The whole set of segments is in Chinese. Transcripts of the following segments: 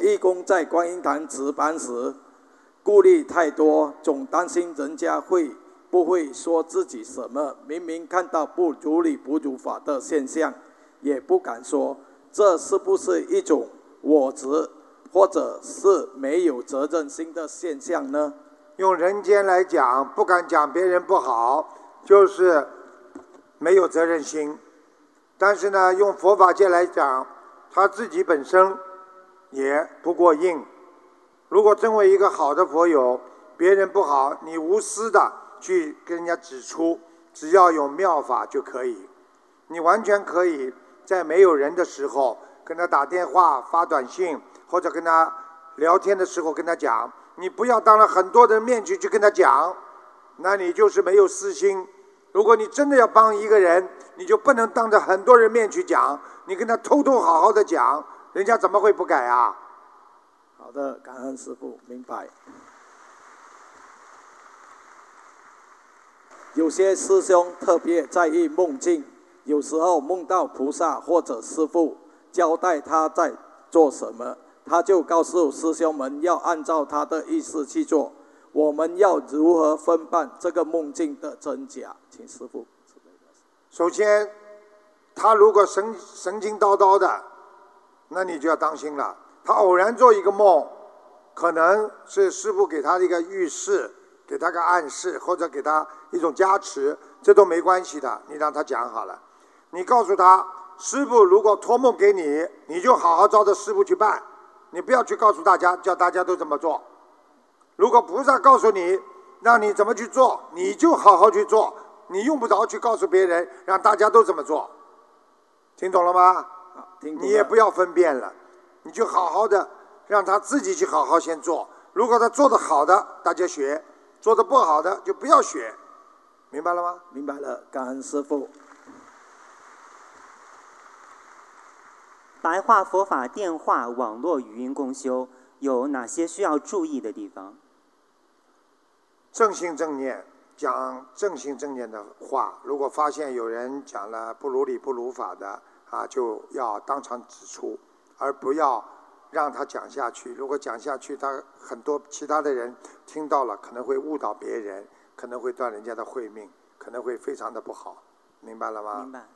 义工在观音堂值班时，顾虑太多，总担心人家会不会说自己什么，明明看到不如理不如法的现象，也不敢说，这是不是一种我执，或者是没有责任心的现象呢？ 用人间来讲，不敢讲别人不好，就是没有责任心。但是呢，用佛法界来讲，他自己本身也不过硬。如果真为一个好的佛友，别人不好，你无私的去跟人家指出，只要有妙法就可以。你完全可以在没有人的时候跟他打电话发短信，或者跟他聊天的时候跟他讲，你不要当着很多人面去跟他讲，那你就是没有私心。如果你真的要帮一个人，你就不能当着很多人面去讲，你跟他偷偷好好的讲，人家怎么会不改啊？ 好的，感恩师父，明白。有些师兄特别在意梦境，有时候梦到菩萨或者师父交代他在做什么，他就告诉师兄们要按照他的意思去做。我们要如何分辨这个梦境的真假？请师父。 首先，他如果神经叨叨的，那你就要当心了。他偶然做一个梦，可能是师父给他的一个预示，给他个暗示，或者给他一种加持，这都没关系的。你让他讲好了，你告诉他，师父如果托梦给你，你就好好照着师父去办，你不要去告诉大家，叫大家都这么做。如果菩萨告诉你，让你怎么去做，你就好好去做，你用不着去告诉别人，让大家都这么做。听懂了吗？ 听懂了。 你也不要分辨了，你就好好的让他自己去好好先做。如果他做得好的，大家学；做得不好的，就不要学。明白了吗？ 明白了，感恩师父。 白话佛法电话网络语音共修有哪些需要注意的地方？ 正心正念，讲正心正念的话，如果发现有人讲了不如理不如法的就要当场指出，而不要让他讲下去。如果讲下去，他很多其他的人听到了，可能会误导别人，可能会断人家的慧命，可能会非常的不好。明白了吗？ 明白。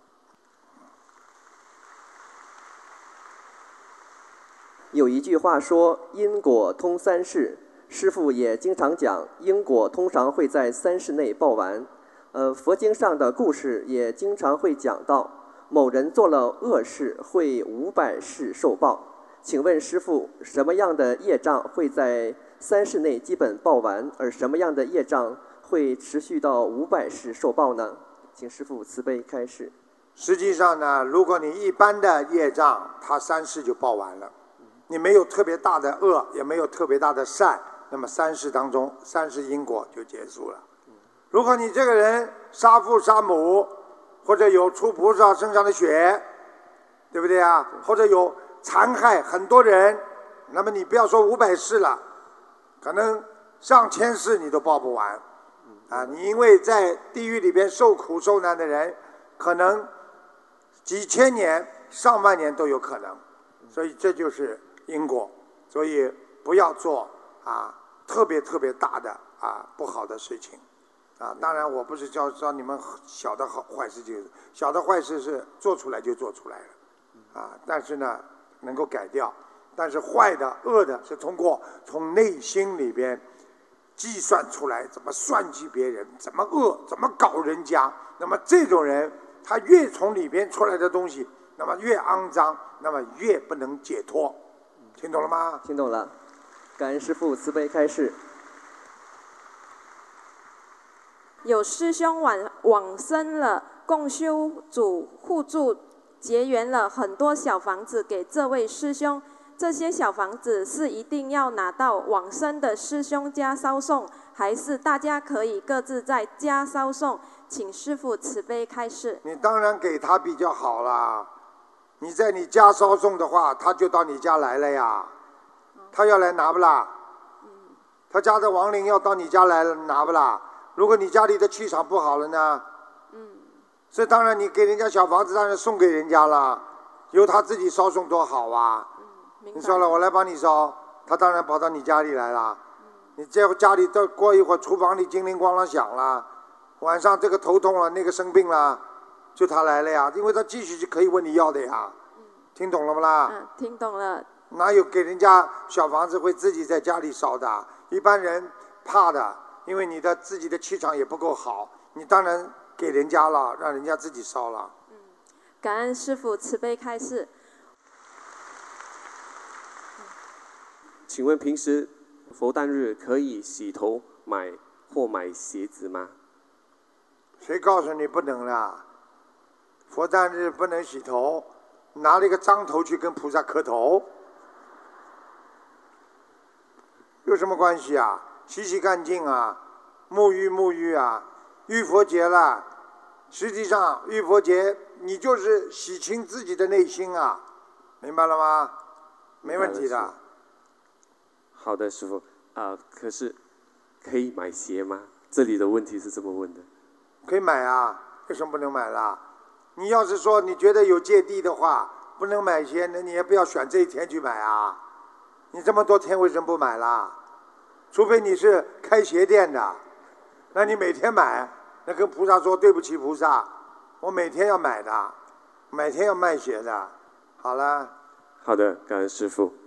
有一句话说因果通三世，师父也经常讲因果通常会在3世内报完。佛经上的故事也经常会讲到某人做了恶事会500世受报。请问师父，什么样的业障会在3世内基本报完，而什么样的业障会持续到500世受报呢？请师父慈悲开示。 实际上呢，如果你一般的业障，它3世就报完了。你没有特别大的恶，也没有特别大的善，那么3世当中，3世因果就结束了。如果你这个人杀父杀母，或者有出菩萨身上的血，对不对啊？或者有残害很多人，那么你不要说500世了，可能上千世你都报不完。你因为在地狱里边受苦受难的人，可能几千年、上万年都有可能。所以这就是因果，所以不要做特别特别大的不好的事情当然我不是教你们小的坏事，就是小的坏事是做出来就做出来了但是呢能够改掉，但是坏的恶的是通过从内心里边计算出来，怎么算计别人，怎么恶，怎么搞人家，那么这种人他越从里边出来的东西，那么越肮脏，那么越不能解脱。听懂了吗？ 听懂了，感恩师父慈悲开示。 有师兄往生了，共修组互助结缘了很多小房子给这位师兄，这些小房子是一定要拿到往生的师兄家烧送，还是大家可以各自在家烧送？请师父慈悲开示。 你当然给他比较好啦，你在你家烧送的话，他就到你家来了呀，他要来拿不啦？他家的亡灵要到你家来拿不啦？如果你家里的气场不好了呢？这当然你给人家小房子，当然送给人家了，由他自己烧送多好啊！ 明白你烧了，我来帮你烧，他当然跑到你家里来了。你这家里到过一会儿，厨房里叮铃咣啷响了，晚上这个头痛了，那个生病了，就他来了呀，因为他继续就可以问你要的呀。听懂了不啦？ 听懂了。 哪有给人家小房子会自己在家里烧的？一般人怕的，因为你的自己的气场也不够好，你当然给人家了，让人家自己烧了。 感恩师父慈悲开示。 请问平时佛诞日可以洗头买鞋子吗？ 谁告诉你不能啦？佛诞日不能洗头，拿了一个脏头去跟菩萨磕头，有什么关系啊？洗干净啊，沐浴啊，浴佛节了。实际上浴佛节你就是洗清自己的内心啊，明白了吗？没问题的。 好的，师父可是可以买鞋吗？这里的问题是这么问的。 可以买啊，为什么不能买啦？你要是说你觉得有芥蒂的话，不能买鞋，那你也不要选这一天去买啊。你这么多天为什么不买啦？除非你是开鞋店的，那你每天买，那跟菩萨说对不起菩萨，我每天要买的，每天要卖鞋的。好了。 好的，感恩师父。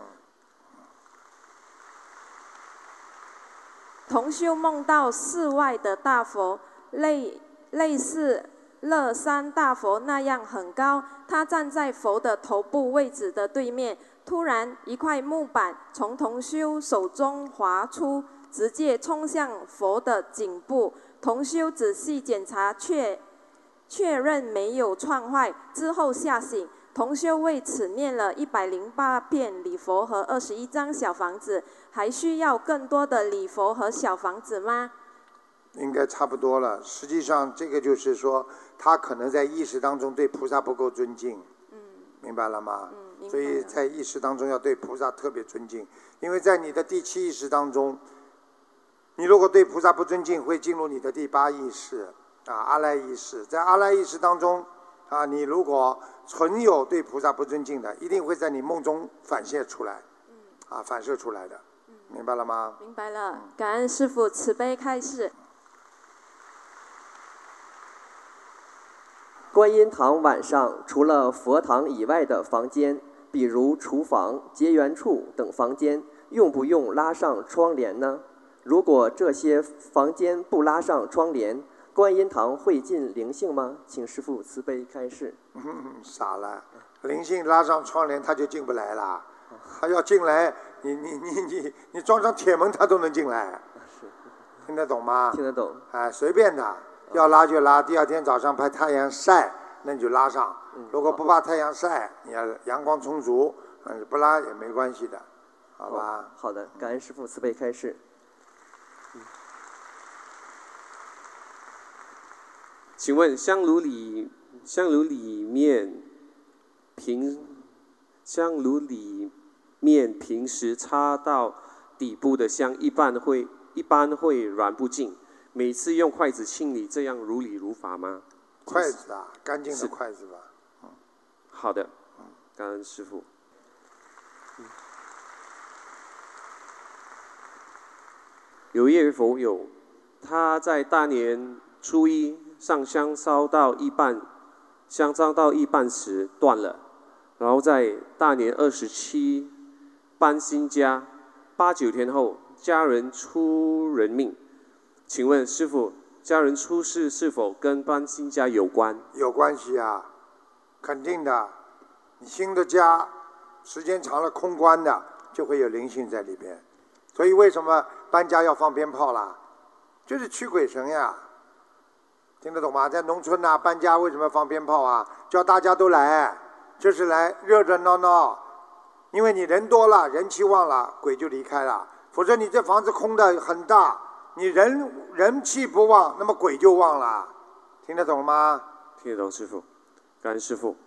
同修梦到寺外的大佛，类似乐山大佛那样很高，他站在佛的头部位置的对面。突然，一块木板从同修手中滑出，直接冲向佛的颈部。同修仔细检查，确认没有撞坏，之后吓醒。同修为此念了108遍礼佛和21张小房子，还需要更多的礼佛和小房子吗？ 应该差不多了。实际上，这个就是说，他可能在意识当中对菩萨不够尊敬，明白了吗？所以在意识当中要对菩萨特别尊敬，因为在你的第7意识当中，你如果对菩萨不尊敬，会进入你的第8意识阿赖意识。在阿赖意识当中你如果存有对菩萨不尊敬的，一定会在你梦中反射出来，反射出来的，明白了吗？ 明白了，感恩师父慈悲开示。 观音堂晚上除了佛堂以外的房间，比如厨房、结缘处等房间，用不用拉上窗帘呢？如果这些房间不拉上窗帘，观音堂会进灵性吗？请师父慈悲开示。 傻了，灵性拉上窗帘他就进不来了，他要进来，你装上铁门他都能进来，听得懂吗？ 听得懂。 随便的，要拉就拉，第二天早上怕太阳晒，那你就拉上。如果不怕太阳晒，你要阳光充足，不拉也没关系的，好吧？ 好的，感恩师父慈悲开示。 请问香炉里面平时插到底部的香一般会燃不尽，每次用筷子清理，这样如理如法吗？ 筷子干净的筷子吧。 好的，感恩师父。有一位佛友，他在大年初一上香烧到一半时断了，然后在大年27搬新家，8、9天后家人出人命。请问师父，家人出事是否跟搬新家有关？ 有关系肯定的。你新的家时间长了空关的，就会有灵性在里边。所以为什么搬家要放鞭炮啦？就是驱鬼神呀。听得懂吗？在农村搬家为什么放鞭炮叫大家都来，就是来热热闹闹。因为你人多了，人气旺了，鬼就离开了。否则你这房子空的很大，你人气不旺，那么鬼就旺了。听得懂吗？ 听得懂，师父。感恩师父。